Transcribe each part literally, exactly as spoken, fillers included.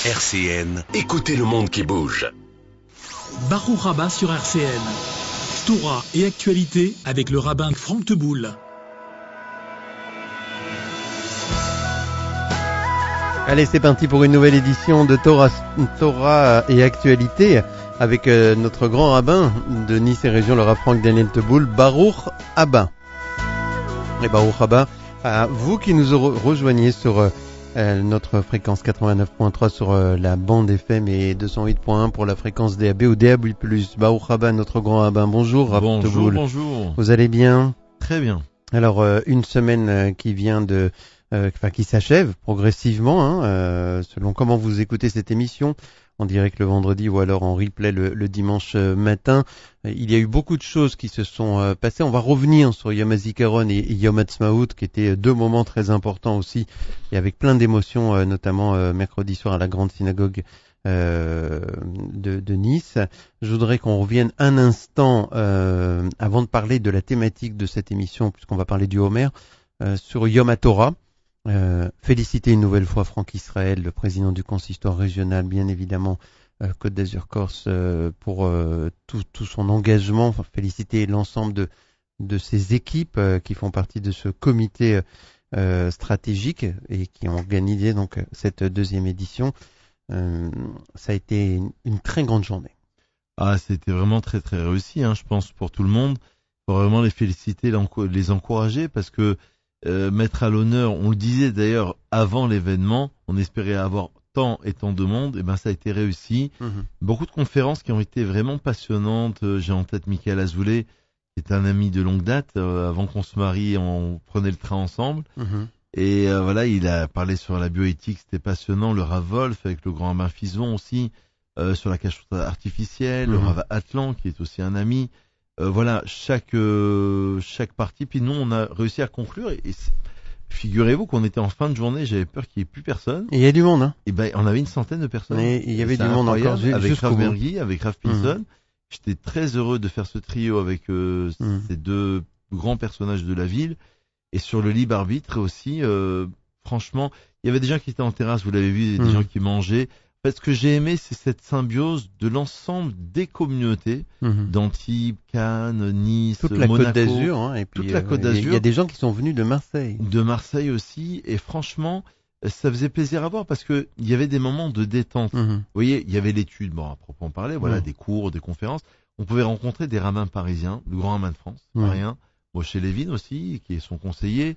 R C N, écoutez le monde qui bouge. Baruch Haba sur R C N. Torah et actualité avec le rabbin Franck Teboul. Allez, c'est parti pour une nouvelle édition de Torah, Torah et actualité avec euh, notre grand rabbin de Nice et région, le rabbin Franck Daniel Teboul, Baruch Haba. Et Baruch Haba, à vous qui nous re- rejoignez sur euh, notre fréquence quatre-vingt-neuf virgule trois sur euh, la bande F M et deux cent huit virgule un pour la fréquence D A B ou D A B plus. Baruch Haba, notre grand rabbin. Bonjour, rabbin Bonjour, Teboul. bonjour. Vous allez bien? Très bien. Alors, euh, une semaine euh, qui vient de... Euh, enfin, qui s'achève progressivement, hein, euh, selon comment vous écoutez cette émission, en direct le vendredi ou alors en replay le, le dimanche matin. Euh, il y a eu beaucoup de choses qui se sont euh, passées. On va revenir sur Yom HaZikaron et, et Yom Ha'atzmaut, qui étaient deux moments très importants aussi, et avec plein d'émotions, euh, notamment euh, mercredi soir à la grande synagogue euh, de, de Nice. Je voudrais qu'on revienne un instant, euh, avant de parler de la thématique de cette émission, puisqu'on va parler du Homer, euh, sur Yom HaTorah. Euh, féliciter une nouvelle fois Franck Israël, le président du consistoire régional, bien évidemment euh, Côte d'Azur Corse, euh, pour euh, tout, tout son engagement. Enfin, féliciter l'ensemble de, de ses équipes euh, qui font partie de ce comité euh, stratégique et qui ont organisé donc cette deuxième édition. Euh, ça a été une, une très grande journée. Ah, c'était vraiment très très réussi, hein, je pense, pour tout le monde. Il faut vraiment les féliciter, les encourager, parce que Euh, mettre à l'honneur, on le disait d'ailleurs avant l'événement, on espérait avoir tant et tant de monde, et ben ça a été réussi. Mmh. Beaucoup de conférences qui ont été vraiment passionnantes. J'ai en tête Michael Azoulay, qui est un ami de longue date. Euh, avant qu'on se marie, on prenait le train ensemble. Mmh. Et euh, voilà, il a parlé sur la bioéthique, c'était passionnant. Le Rav Wolf avec le grand rabbin Fison aussi, euh, sur la cachette artificielle. Mmh. Le Rav Atlan, qui est aussi un ami. Euh, voilà, chaque euh, chaque partie. Puis nous, on a réussi à conclure. Et, et figurez-vous qu'on était en fin de journée. J'avais peur qu'il y ait plus personne. Et il y a du monde, hein. Et ben, on avait une centaine de personnes. Et il y avait du monde encore. Avec Rav Bergui, avec Rav Pilson. Mmh. J'étais très heureux de faire ce trio avec euh, mmh. ces deux grands personnages de la ville. Et sur le libre arbitre aussi. Euh, franchement, il y avait des gens qui étaient en terrasse. Vous l'avez vu, des mmh. gens qui mangeaient. En fait, ce que j'ai aimé, c'est cette symbiose de l'ensemble des communautés, mmh. d'Antibes, Cannes, Nice, toute la Monaco, Côte d'Azur, hein, et puis toute la Côte euh, d'Azur. Il y a des gens qui sont venus de Marseille, de Marseille aussi, et franchement, ça faisait plaisir à voir parce que il y avait des moments de détente. Mmh. Vous voyez, il y avait l'étude, bon, à proprement parler, voilà, mmh. des cours, des conférences. On pouvait rencontrer des rabbins parisiens, le grand rabbin de France, mmh. parisien, Moshe Levin aussi, qui est son conseiller.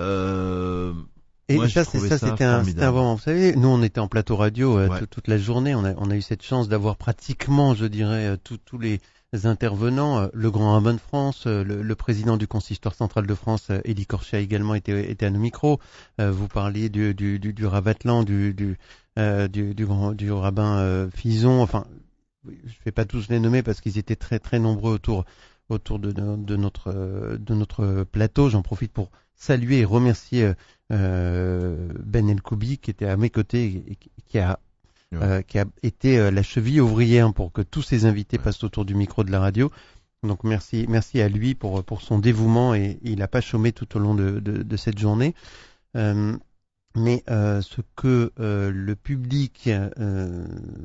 Euh, Et Moi, ça, c'est ça, ça c'était un, c'était un moment. Vous savez, nous, on était en plateau radio euh, ouais. t- toute la journée. On a, on a eu cette chance d'avoir pratiquement, je dirais, tous les intervenants. Le grand rabbin de France, le, le président du consistoire central de France, Élie Korché, a également été, été à nos micros. Euh, vous parliez du, du, du, du Rav Atlan, du, du, euh, du, du, grand, du rabbin euh, Fison. Enfin, je vais pas tous les nommer parce qu'ils étaient très, très nombreux autour, autour de, de, de notre, de notre plateau. J'en profite pour saluer et remercier euh, Ben El-Koubi qui était à mes côtés et qui a, ouais. euh, qui a été euh, la cheville ouvrière pour que tous ces invités ouais. passent autour du micro de la radio. Donc merci, merci à lui pour pour son dévouement, et il n'a pas chômé tout au long de, de, de cette journée. Euh, mais euh, ce que euh, le public euh,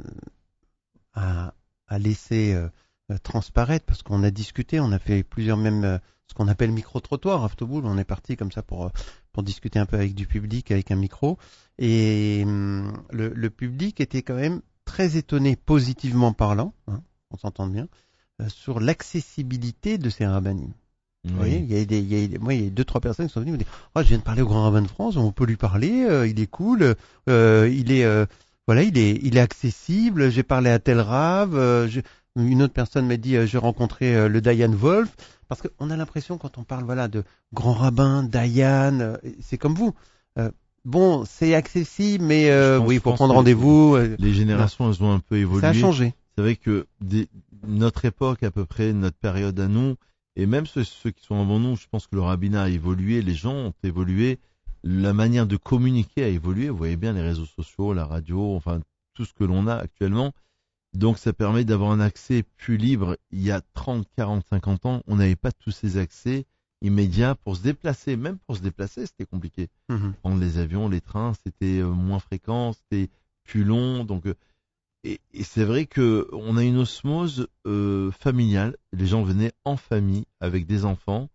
a, a laissé euh, transparaître, parce qu'on a discuté, on a fait plusieurs même euh, ce qu'on appelle micro-trottoir, Rav Teboul. On est parti comme ça pour pour discuter un peu avec du public, avec un micro. Et hum, le, le public était quand même très étonné, positivement parlant, hein, on s'entend bien, euh, sur l'accessibilité de ces rabbinim. Oui. Vous voyez, il y a des, il y a, moi, il y a deux, trois personnes qui sont venues me dire, oh, je viens de parler au grand rabbin de France, on peut lui parler, euh, il est cool, euh, il est, euh, voilà, il est, il est accessible. J'ai parlé à tel Rav. Euh, je, une autre personne m'a dit, euh, j'ai rencontré euh, le Dayan Wolf. Parce qu'on a l'impression, quand on parle voilà de grand rabbin, Dayan, euh, c'est comme vous. Euh, bon, c'est accessible, mais euh, pense, oui, il faut prendre rendez-vous. Euh, les générations, non. elles ont un peu évolué. Ça a changé. C'est vrai que des, notre époque, à peu près, notre période à nous, et même ceux, ceux qui sont avant nous, je pense que le rabbinat a évolué, les gens ont évolué, la manière de communiquer a évolué. Vous voyez bien les réseaux sociaux, la radio, enfin tout ce que l'on a actuellement. Donc ça permet d'avoir un accès plus libre. Il y a trente, quarante, cinquante ans, on n'avait pas tous ces accès immédiats pour se déplacer. Même pour se déplacer, c'était compliqué. Mmh. Prendre les avions, les trains, c'était moins fréquent, c'était plus long. Donc, euh, et, et c'est vrai que on a une osmose euh, familiale. Les gens venaient en famille avec des enfants.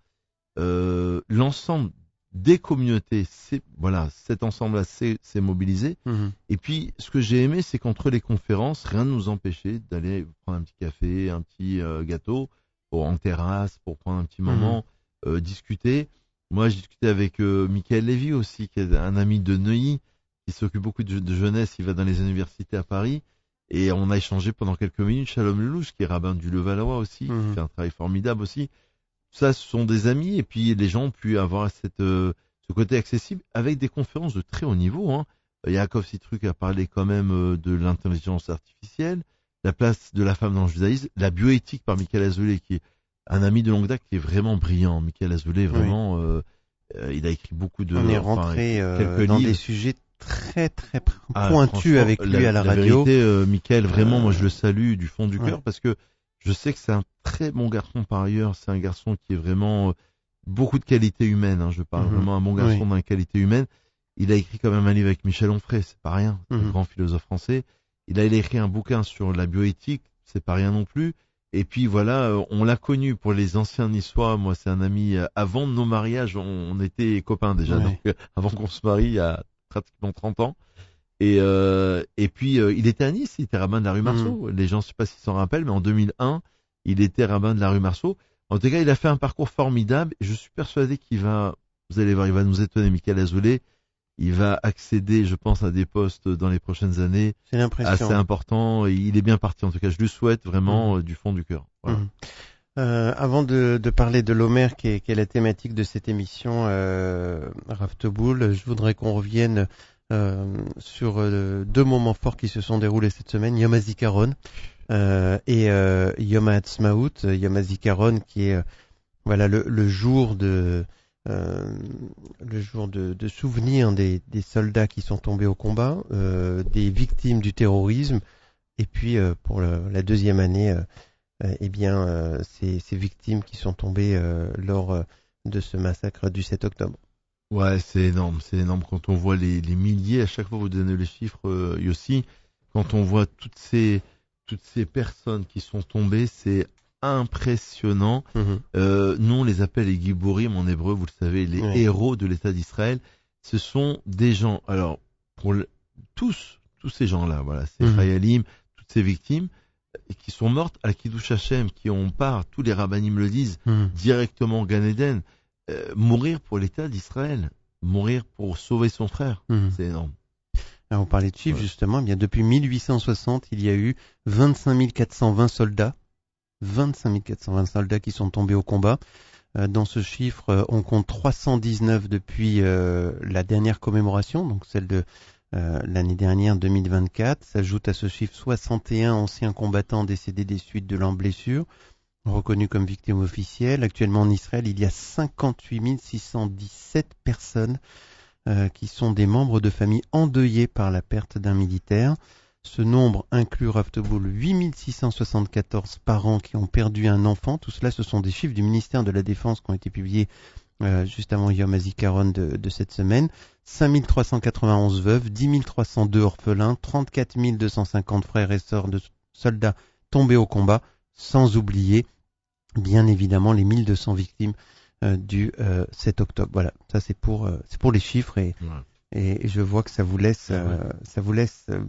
Euh, l'ensemble des communautés, c'est voilà, cet ensemble-là s'est, s'est mobilisé. Mmh. Et puis, ce que j'ai aimé, c'est qu'entre les conférences, rien ne nous empêchait d'aller prendre un petit café, un petit euh, gâteau, pour, en terrasse, pour prendre un petit moment, mmh. euh, discuter. Moi, j'ai discuté avec euh, Michael Lévy aussi, qui est un ami de Neuilly, qui s'occupe beaucoup de, de jeunesse. Il va dans les universités à Paris. Et on a échangé pendant quelques minutes. Shalom Lelouch, qui est rabbin du Levallois aussi, mmh. qui fait un travail formidable aussi. Ça, ce sont des amis, et puis les gens ont pu avoir cette, euh, ce côté accessible avec des conférences de très haut niveau. Hein. Yaakov Sitruk a parlé quand même euh, de l'intelligence artificielle, la place de la femme dans le judaïsme, la bioéthique par Michael Azoulay, qui est un ami de longue date qui est vraiment brillant. Michael Azoulay, vraiment, oui. euh, euh, il a écrit beaucoup de... On est rentré enfin, euh, dans livres. Des sujets très très pointus ah, avec lui la, à la, la radio. Vérité, euh, Michael, vraiment, euh... moi je le salue du fond du ouais. cœur, parce que je sais que c'est un très bon garçon par ailleurs. C'est un garçon qui est vraiment euh, beaucoup de qualité humaine. Hein. Je parle mmh. vraiment un bon garçon oui. dans la qualité humaine. Il a écrit quand même un livre avec Michel Onfray, c'est pas rien, mmh. un grand philosophe français. Il a, il a écrit un bouquin sur la bioéthique, c'est pas rien non plus. Et puis voilà, euh, on l'a connu pour les anciens niçois. Moi, c'est un ami. Euh, avant nos mariages, on, on était copains déjà. Oui. Donc, euh, avant qu'on se marie, il y a pratiquement trente ans. Et, euh, et puis, euh, il était à Nice, il était rabbin de la rue Marceau. Mmh. Les gens, je sais pas s'ils s'en rappellent, mais en deux mille un, il était rabbin de la rue Marceau. En tout cas, il a fait un parcours formidable. Et je suis persuadé qu'il va, vous allez voir, il va nous étonner, Michael Azoulay. Il va accéder, je pense, à des postes dans les prochaines années. C'est l'impression. Assez important. Et il est bien parti. En tout cas, je lui souhaite vraiment mmh. euh, du fond du cœur. Voilà. Mmh. Euh, avant de, de parler de l'Homer, qui est, qui est la thématique de cette émission, euh, Rav Teboul, je voudrais qu'on revienne Euh, sur euh, deux moments forts qui se sont déroulés cette semaine, Yom HaZikaron euh, et euh, Yom HaAtzmaut. Yom HaZikaron qui est euh, voilà le, le jour de euh, le jour de, de souvenir des, des soldats qui sont tombés au combat, euh, des victimes du terrorisme, et puis euh, pour le, la deuxième année, euh, euh, eh bien euh, ces, ces victimes qui sont tombées euh, lors euh, de ce massacre du sept octobre. Ouais, c'est énorme, c'est énorme quand on voit les, les milliers, à chaque fois vous donnez les chiffres, euh, Yossi, quand on voit toutes ces, toutes ces personnes qui sont tombées, c'est impressionnant. Mmh. Euh, nous, on les appelle les Giborim en hébreu, vous le savez, les oui. héros de l'État d'Israël. Ce sont des gens, alors, pour le, tous, tous ces gens-là, voilà, ces mmh. Chayalim, toutes ces victimes, qui sont mortes à Kiddush Hashem, qui ont part, tous les rabbinim le disent, mmh. directement au Gan Eden. Euh, mourir pour l'État d'Israël, mourir pour sauver son frère, mmh. c'est énorme. Alors, on parlait de chiffres ouais. justement, eh bien depuis mille huit cent soixante, il y a eu vingt-cinq mille quatre cent vingt soldats, vingt-cinq mille quatre cent vingt soldats qui sont tombés au combat. Euh, dans ce chiffre, euh, on compte trois cent dix-neuf depuis euh, la dernière commémoration, donc celle de euh, l'année dernière, deux mille vingt-quatre. S'ajoute à ce chiffre soixante et un anciens combattants décédés des suites de leurs blessures, reconnus comme victimes officielles. Actuellement en Israël, il y a cinquante-huit mille six cent dix-sept personnes euh, qui sont des membres de familles endeuillés par la perte d'un militaire. Ce nombre inclut, Rav Teboul, huit mille six cent soixante-quatorze parents qui ont perdu un enfant. Tout cela, ce sont des chiffres du ministère de la Défense qui ont été publiés euh, juste avant Yom HaZikaron de, de cette semaine. cinq mille trois cent quatre-vingt-onze veuves, dix mille trois cent deux orphelins, trente-quatre mille deux cent cinquante frères et sœurs de soldats tombés au combat, sans oublier, bien évidemment, les mille deux cents victimes euh, du euh, sept octobre. Voilà, ça c'est pour euh, c'est pour les chiffres et, ouais. et et je vois que ça vous laisse euh, ouais. ça vous laisse euh,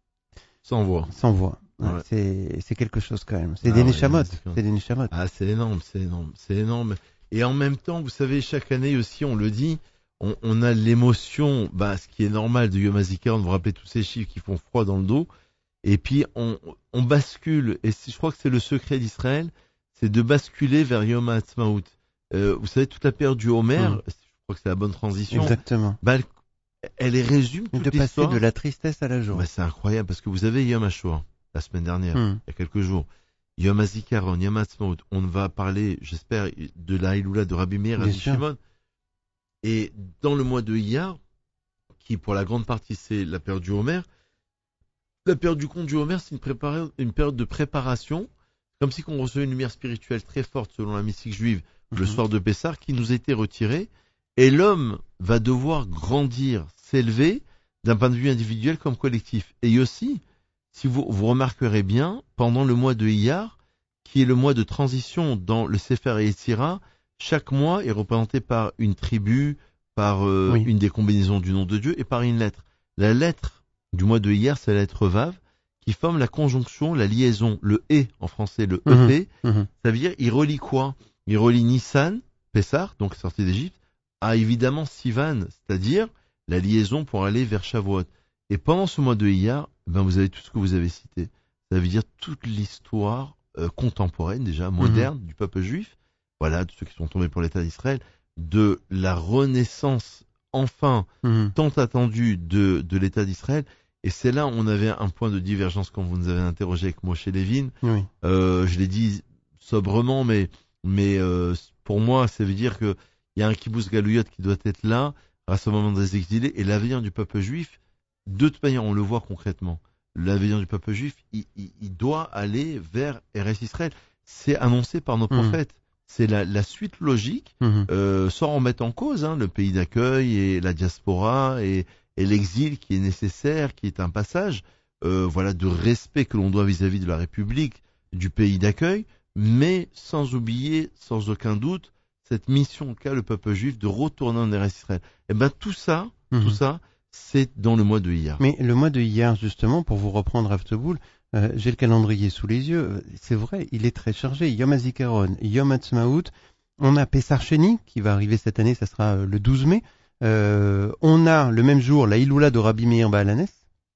sans voix. Sans voix. Ouais. Ouais. C'est c'est quelque chose quand même. C'est ah des ouais, neshamot. C'est, c'est des neshamot. Ah, c'est énorme, c'est énorme, c'est énorme. Et en même temps, vous savez, chaque année aussi, on le dit, on, on a l'émotion, bah, ce qui est normal de Yom HaZikaron, vous vous rappelez tous ces chiffres qui font froid dans le dos. Et puis on, on bascule, et je crois que c'est le secret d'Israël, c'est de basculer vers Yom HaAtzmaut. Euh, vous savez, toute la période du Homer, mmh. je crois que c'est la bonne transition. Exactement. Bah, elle, elle résume toute de l'histoire. passer de la tristesse à la joie. Bah, c'est incroyable, parce que vous avez Yom HaShoah, la semaine dernière, mmh. il y a quelques jours. Yom HaZikaron, Yom HaAtzmaut, on va parler, j'espère, de la Hiloula de Rabbi Meir et Shimon. Et dans le mois de Iyar, qui pour la grande partie c'est la période du Homer, la période du conte du Homer, c'est une, prépara... une période de préparation, comme si on recevait une lumière spirituelle très forte selon la mystique juive mm-hmm. le soir de Pessah, qui nous était retirée, et l'homme va devoir grandir, s'élever d'un point de vue individuel comme collectif. Et aussi, si vous, vous remarquerez bien, pendant le mois de Iyar, qui est le mois de transition dans le Sefer Yetzira, chaque mois est représenté par une tribu, par euh, Oui. une des combinaisons du nom de Dieu et par une lettre. La lettre du mois de Iyar, c'est la lettre Vav, qui forme la conjonction, la liaison, le E en français, le Mhm. E P. Mhm. Ça veut dire, il relie quoi? Il relie Nissan, Pessar, donc sortie d'Égypte, à évidemment Sivan, c'est-à-dire la liaison pour aller vers Shavuot. Et pendant ce mois de Iyar, ben vous avez tout ce que vous avez cité. Ça veut dire toute l'histoire euh, contemporaine, déjà, moderne, du peuple juif, voilà, de ceux qui sont tombés pour l'État d'Israël, de la renaissance, enfin, Mhm. tant attendue de, de l'État d'Israël. Et c'est là où on avait un point de divergence quand vous nous avez interrogé avec Moshe Levin. Oui. Euh, je l'ai dit sobrement, mais, mais euh, pour moi, ça veut dire qu'il y a un kibbutz galouyot qui doit être là, à ce moment des exilés, et l'avenir du peuple juif, de toute manière, on le voit concrètement. L'avenir du peuple juif, il, il, il doit aller vers Eretz Israël. C'est annoncé par nos Mhm. prophètes. C'est la, la suite logique, Mhm. euh, sans remettre en cause hein, le pays d'accueil et la diaspora et, et l'exil qui est nécessaire, qui est un passage, euh, voilà, de respect que l'on doit vis-à-vis de la République, du pays d'accueil, mais sans oublier, sans aucun doute, cette mission qu'a le peuple juif de retourner en Eretz Israël. Et ben tout ça, Mhm. tout ça, c'est dans le mois de Iyar. Mais le mois de Iyar, justement, pour vous reprendre Afteboul, euh, j'ai le calendrier sous les yeux. C'est vrai, il est très chargé. Yom HaZikaron, Yom Ha'atzmaut. On a Pessar Sheni, qui va arriver cette année, ça sera euh, le douze mai. Euh, on a le même jour la Iloula de Rabbi Meir Baal Hanes.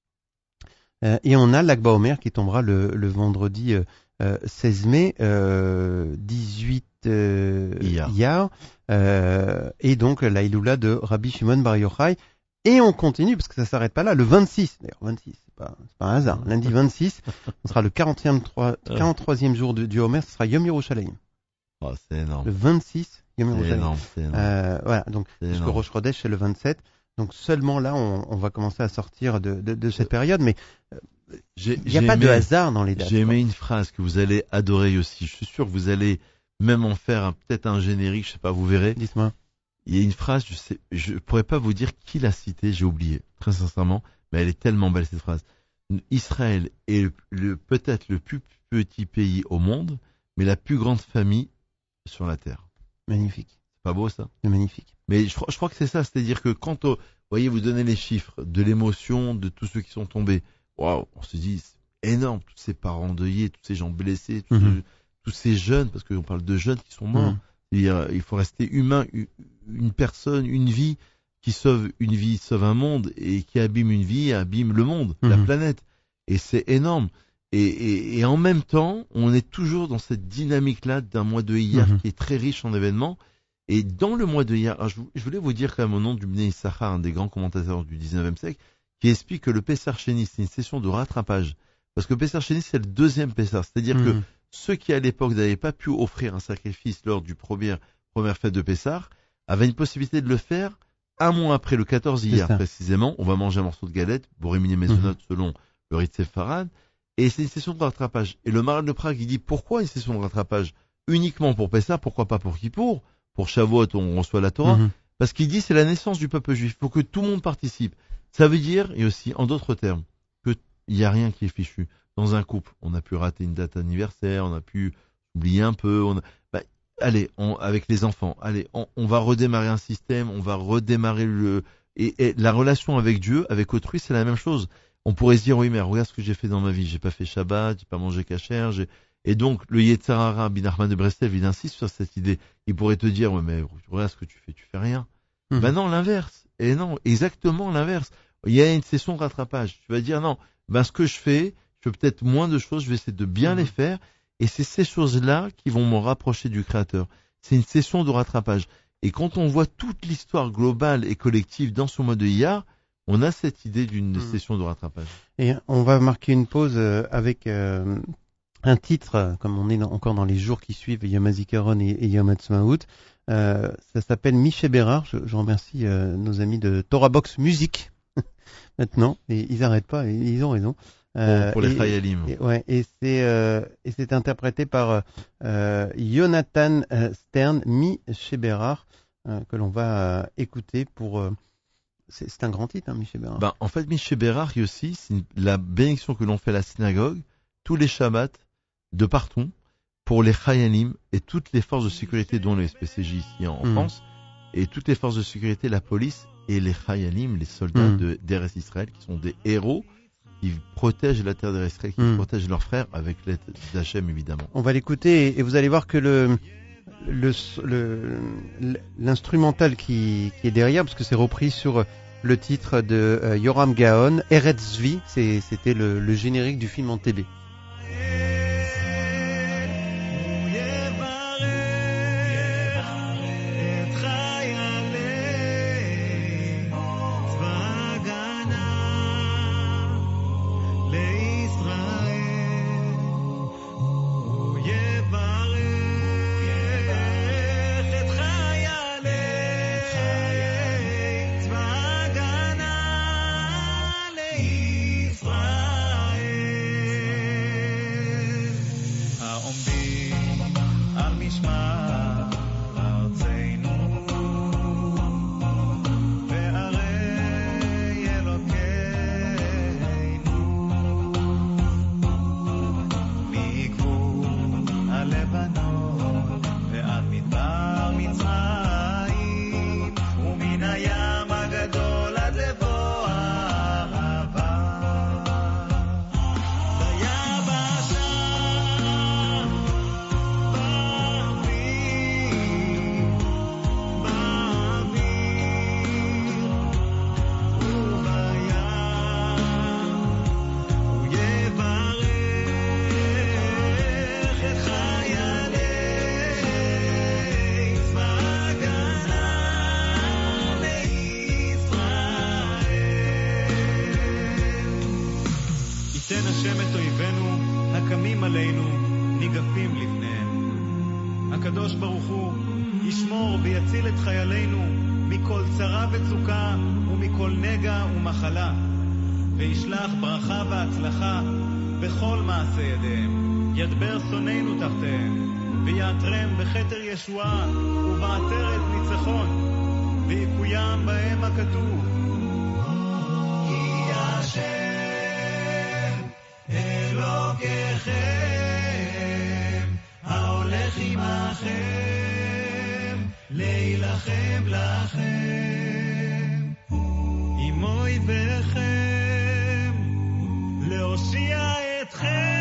Euh, et on a l'Akba Omer qui tombera le, le vendredi euh, euh, seize mai, euh, dix-huit euh, Iyar. Iyar. Euh, et donc la Iloula de Rabbi Shimon Bar Yochai. Et on continue, parce que ça s'arrête pas là, le vingt-six. D'ailleurs, vingt-six, c'est pas, c'est pas un hasard. Lundi vingt-six, ce sera le quarantième, quarante-troisième jour du, du Homer, ce sera Yom Yerushalayim. Oh, c'est énorme. Le vingt-six, Yom C'est Yerushalayim. énorme, c'est énorme. Euh, voilà, donc, C'est puisque énorme. Rosh Chodesh, c'est le vingt-sept. Donc seulement là, on, on va commencer à sortir de, de, de cette période, mais J'ai- il n'y a j'ai pas de aimé- hasard dans les dates. J'ai quoi. aimé une phrase que vous allez adorer aussi. Je suis sûr que vous allez même en faire un- peut-être un générique, je sais pas, vous verrez. Dites-moi. Il y a une phrase, je sais, je pourrais pas vous dire qui l'a citée, j'ai oublié, très sincèrement, mais elle est tellement belle cette phrase. Israël est le, le- peut-être le plus petit pays au monde, mais la plus grande famille sur la terre. Magnifique. C'est pas beau ça? C'est magnifique. Mais je, crois- je crois que c'est ça, c'est-à-dire que quand, euh, vous voyez, vous donnez les chiffres de l'émotion de tous ceux qui sont tombés, waouh, on se dit, c'est énorme, tous ces parents endeuillés, tous ces gens blessés, tous, Mhm. ceux- tous ces jeunes, parce qu'on parle de jeunes qui sont morts. Mhm. C'est-à-dire, il faut rester humain, u- une personne, une vie qui sauve une vie, sauve un monde, et qui abîme une vie, abîme le monde, la Mhm. planète. Et c'est énorme. Et, et, et en même temps, on est toujours dans cette dynamique-là d'un mois de Iyar Mhm. qui est très riche en événements. Et dans le mois de Iyar, alors je, vou- je voulais vous dire quand même au nom du Bnei Issachar, un des grands commentateurs du dix-neuvième siècle, qui explique que le Pessar Sheni, c'est une session de rattrapage. Parce que le Pessar Sheni, c'est le deuxième Pessar. C'est-à-dire que Mhm. ceux qui à l'époque n'avaient pas pu offrir un sacrifice lors du premier, première fête de Pessar avaient une possibilité de le faire un mois après, le quatorze C'est Iyar ça. précisément. On va manger un morceau de galette, Boréminé Maisonot selon le rite séfarade. Et c'est une session de rattrapage. Et le Maharal de Prague, il dit pourquoi une session de rattrapage uniquement pour Pessar, pourquoi pas pour Kippour? Pour Shavuot, on reçoit la Torah. Mhm. Parce qu'il dit c'est la naissance du peuple juif. Il faut que tout le monde participe. Ça veut dire, et aussi en d'autres termes, qu'il n'y a rien qui est fichu. Dans un couple, on a pu rater une date anniversaire, on a pu oublier un peu. On a... bah, allez, on, avec les enfants, allez, on, on va redémarrer un système, on va redémarrer le... Et, et la relation avec Dieu, avec autrui, c'est la même chose. On pourrait se dire, oui, mais regarde ce que j'ai fait dans ma vie. J'ai pas fait Shabbat, j'ai pas mangé kasher, j'ai... Et donc, le Yetzer Hara, bin Nachman de Breslev, il insiste sur cette idée. Il pourrait te dire, ouais, mais regarde ce que tu fais, tu fais rien. Mhm. Ben non, l'inverse. Et non, exactement l'inverse. Il y a une session de rattrapage. Tu vas dire, non, ben ce que je fais, je fais peut-être moins de choses, je vais essayer de bien Mhm. les faire. Et c'est ces choses-là qui vont me rapprocher du Créateur. C'est une session de rattrapage. Et quand on voit toute l'histoire globale et collective dans ce mois de Iyar, on a cette idée d'une Mhm. session de rattrapage. Et on va marquer une pause euh, avec euh, un titre, euh, comme on est dans- encore dans les jours qui suivent Yom HaZikaron et, et Yom Ha'atzmaut. Euh, ça s'appelle Miché Bérard. Je, je remercie euh, nos amis de Torah Box Musique maintenant. Et ils n'arrêtent pas, et ils ont raison. Euh, pour les et- Chayalim. et, ouais, et c'est euh, et c'est interprété par euh, Jonathan euh, Stern, Miché Bérard, euh, que l'on va euh, écouter pour euh, c'est, c'est un grand titre, hein, Miché Bérard. Ben, en fait, Miché Bérard aussi, c'est une- la bénédiction que l'on fait à la synagogue, tous les Shabbats, de partout, pour les Chayalim et toutes les forces de sécurité, dont les S P C J ici en Mm. France, et toutes les forces de sécurité, la police et les Chayalim, les soldats Mm. de, d'Eretz Israël, qui sont des héros, qui protègent la terre d'Eretz Israël, qui Mm. protègent leurs frères, avec l'aide d'Hachem, évidemment. On va l'écouter et, et vous allez voir que le, le, le, l'instrumental qui, qui est derrière, parce que c'est repris sur le titre de euh, Yoram Gaon, Eretz Zvi, c'est, c'était le, le générique du film en T B. הקדוש ברוך הוא ישמור ויציל את חיילינו מכל צרה וצוקה ומכל נגע ומחלה, וישלח ברכה והצלחה בכל מעשה ידיהם, ידבר שונאינו תחתיהם, ויעטרם בכתר ישועה ובעטרת ניצחון, ויקוים בהם הכתוב כי השם אלוקיכם ההולך עמכם להילחם לכם עם אויביכם להושיע אתכם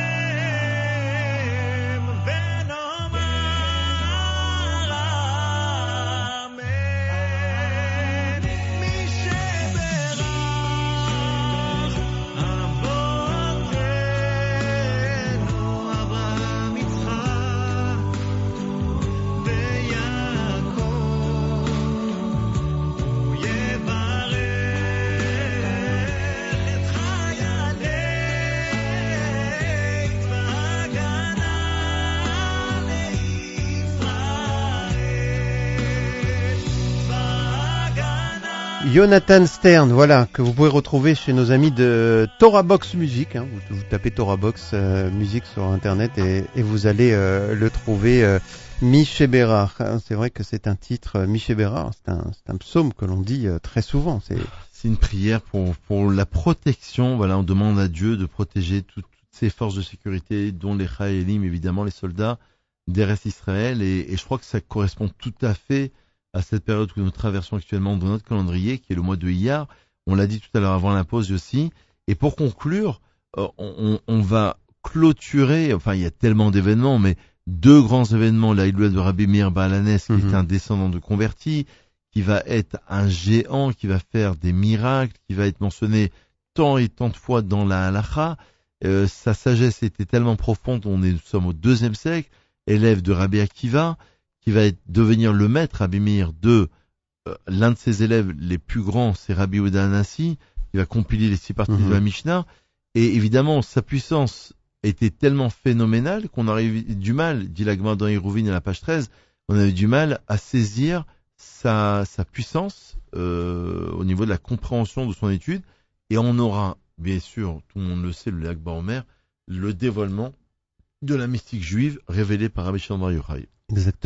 Jonathan Stern, voilà, que vous pouvez retrouver chez nos amis de Torah Box Music. Hein. Vous, vous tapez Torah Box euh, Music sur Internet et, et vous allez euh, le trouver. Euh, Miché Bérard, c'est vrai que c'est un titre, euh, Miché Bérard, c'est un, c'est un psaume que l'on dit euh, très souvent. C'est... c'est une prière pour, pour la protection. Voilà, on demande à Dieu de protéger tout, toutes ces forces de sécurité, dont les Chayalim, évidemment, les soldats d'Eretz Israël. Et, et je crois que ça correspond tout à fait à cette période que nous traversons actuellement dans notre calendrier, qui est le mois de Iyar. On l'a dit tout à l'heure avant la pause aussi. Et pour conclure, euh, on, on va clôturer, enfin il y a tellement d'événements, mais deux grands événements, la Iloula de Rabbi Meir Baal Hanes, qui Mm-hmm. est un descendant de converti, qui va être un géant, qui va faire des miracles, qui va être mentionné tant et tant de fois dans la halacha. Euh, sa sagesse était tellement profonde, on est, nous sommes au deuxième siècle, élève de Rabbi Akiva, qui va être, devenir le maître, Rabbi Meir, de euh, l'un de ses élèves les plus grands, c'est Rabbi Yehuda Hanassi, qui va compiler les six parties Mm-hmm. de la Mishnah. Et évidemment, sa puissance était tellement phénoménale qu'on aurait eu du mal, dit la Gemara dans Hérouvine à la page treize, on avait du mal à saisir sa, sa puissance euh, au niveau de la compréhension de son étude. Et on aura, bien sûr, tout le monde le sait, le Lag Baomer, le dévoilement de la mystique juive révélée par Rabbi Shimon Bar Yochai. Exactement.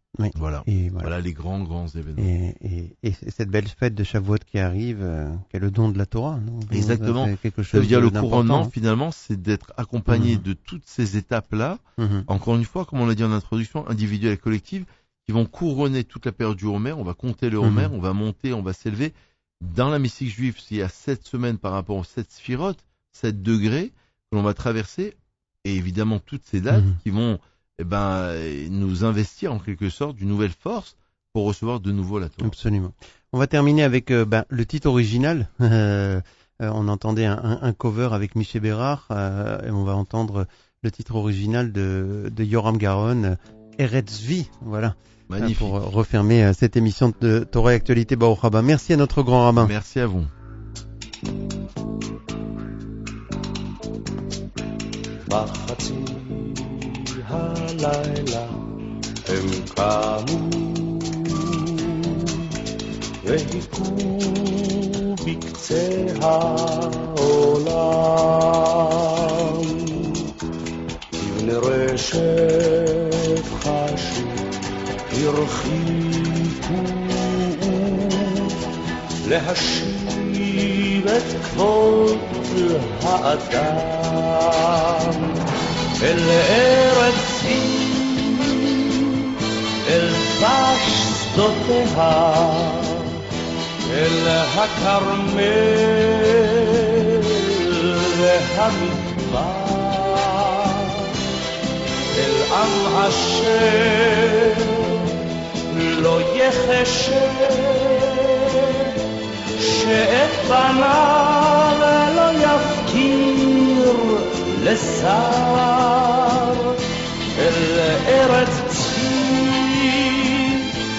Oui. Voilà. Et voilà. voilà. les grands, grands événements. Et, et, et cette belle fête de Shavuot qui arrive, euh, qui est le don de la Torah, non? Exactement. C'est quelque chose Ça veut dire le d'important, couronnement, hein. finalement, c'est d'être accompagné Mhm. de toutes ces étapes-là, Mhm. encore une fois, comme on l'a dit en introduction, individuelles et collectives, qui vont couronner toute la période du Homer. On va compter le Homer, Mhm. on va monter, on va s'élever. Dans la mystique juive, il y a sept semaines par rapport aux sept sphirotes, sept degrés que l'on va traverser, et évidemment toutes ces dates Mhm. qui vont eh ben, nous investir en quelque sorte d'une nouvelle force pour recevoir de nouveau la Torah. Absolument. On va terminer avec euh, ben, le titre original. Euh, euh, on entendait un, un, un cover avec Miché Bérard, euh, et on va entendre le titre original de, de Yoram Garon, Eretz Vi, voilà, Magnifique. pour euh, refermer euh, cette émission de Torah et Actualité Baruch Haba. Merci à notre grand rabbin. Merci à vous. בחצי הלילה הם קמו והיכו בקצה העולם כבני רשת חשו הרחיקו להשיב את כבוד האדם אל ארץ היא, אל דבש שדותיה, אל הכרמל והמדבר, אל עם אשר לא יחשב שאת בניו לא יפקיר לשר אל ארץ צבי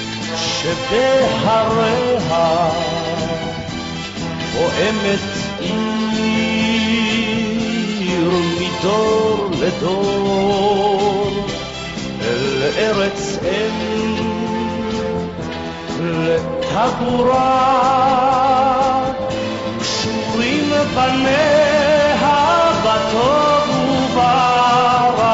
שבהריה פועמת עיר מדור לדור אל ארץ אם לטבורה קשורים בניה בטוב וברע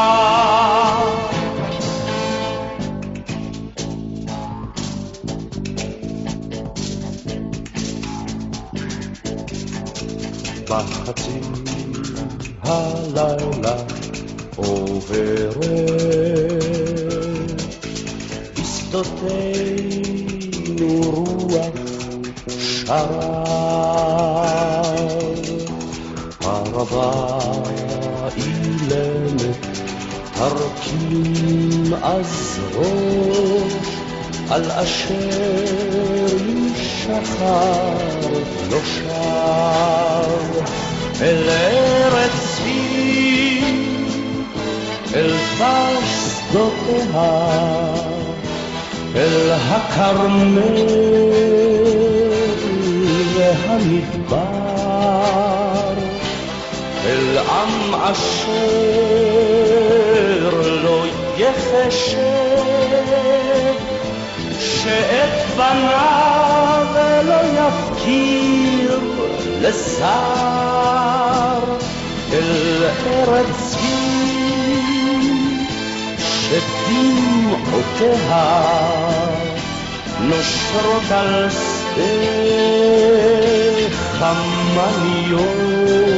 בחצי הלילה עוברת בשדותינו רוח שרב הרבה אילמת הרכין אז ראש על אשר שחר לא שב אל ארץ צבי אל דבש שדותיה אל הכרמל והמדבר אל עם אשר לא יחשב שאת בניו לא יפקיר לשר אל ארץ צבי שדמעותיה נושרות על שדה חמניות